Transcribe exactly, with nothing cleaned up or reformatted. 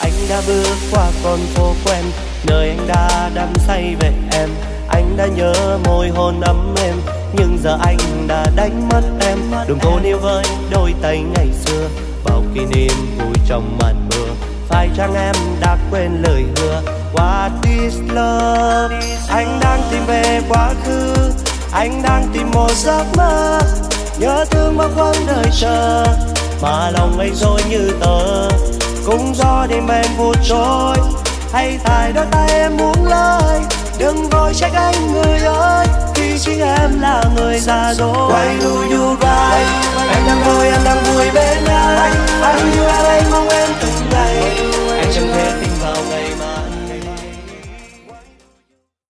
Anh đã bước qua con phố quen, nơi anh đã đắm say về em. Anh đã nhớ môi hôn ấm êm, nhưng giờ anh đã đánh mất em. Đừng cố níu với đôi tay ngày xưa, bao kỷ niệm vui trong màn mưa. Phải chăng em đã quên lời hứa? What is love? Anh đang tìm về quá khứ, anh đang tìm một giấc mơ. Nhớ thương bao quãng đời chờ, mà lòng anh dối như tờ. Cũng gió đêm em vụt trôi, hay tại đôi tay em buông lời. Đừng vội trách anh người ơi, khi chính em là người già dối. Why do you cry? Em đang vui, em đang vui bên anh.